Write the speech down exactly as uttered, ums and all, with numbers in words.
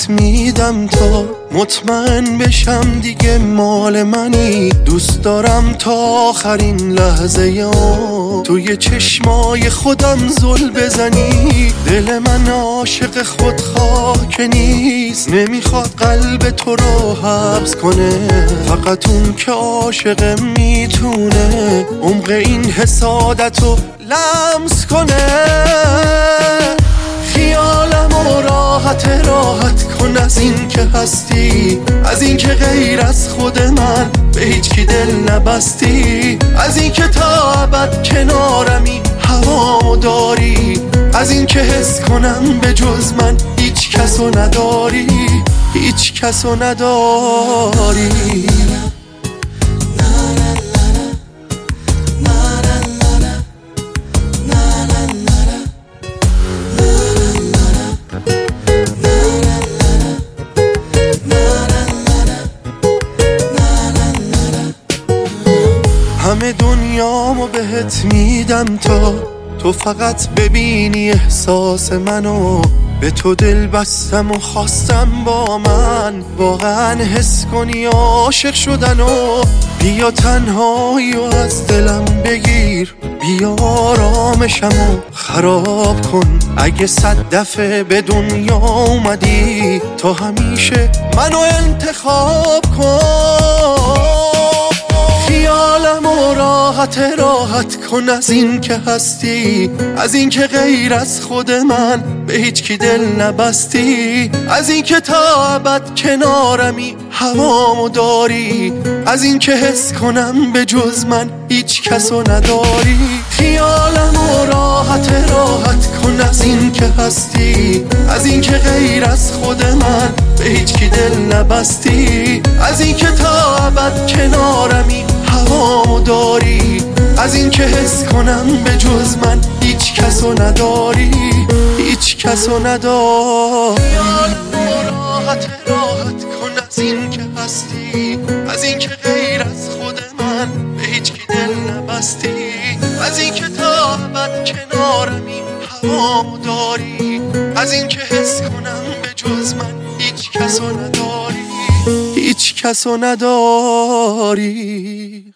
بهت میدم تا مطمئن بشم دیگه مال منی. دوست دارم تا آخرین لحظه یا توی چشمای خودم زل بزنی. دل من عاشق خودخواه که نیست، نمیخواد قلب تو رو حبس کنه. فقط اون که عاشق میتونه عمق این حسادتو لمس کنه. خیالم و راحت راحت کن از این که هستی، از این که غیر از خود من به هیچ کی دل نبستی. از این که تا ابد کنارمی هوامو داری، از این که حس کنم به جز من هیچ کسو نداری، هیچ کسو نداری. همه دنیامو بهت میدم تا تو فقط ببینی احساس منو. به تو دل بستم و خواستم با من واقعا حس کنی عاشق شدنو. بیا تنهایی و از دلم بگیر، بیا آرامشمو خراب کن. اگه صد دفعه به دنیا اومدی تا همیشه منو انتخاب کن. خیالم و راحت راحت کن از این که هستی، از این که غیر از خود من به هیچ کی دل نبستی. از این که تا ابد کنارمی هوامو داری، از این که حس کنم به جز من هیچ کسو نداری. خیالم و راحت راحت کن از این که هستی، از این که غیر از خود من به هیچ کی دل نبستی. از این که تا ابد کنارمی هوامو داری، از این که حس کنم به جز من هیچ کسو نداری، هیچ کسو نداری. خیالم و راحت راحت کن از این که هستی، از این که غیر از خود من به هیچ کی دل نبستی. از این که تا ابد کنارمی هوامو داری، از این که حس کنم به جز من هیچ کسو نداری، هیچ کسو نداری.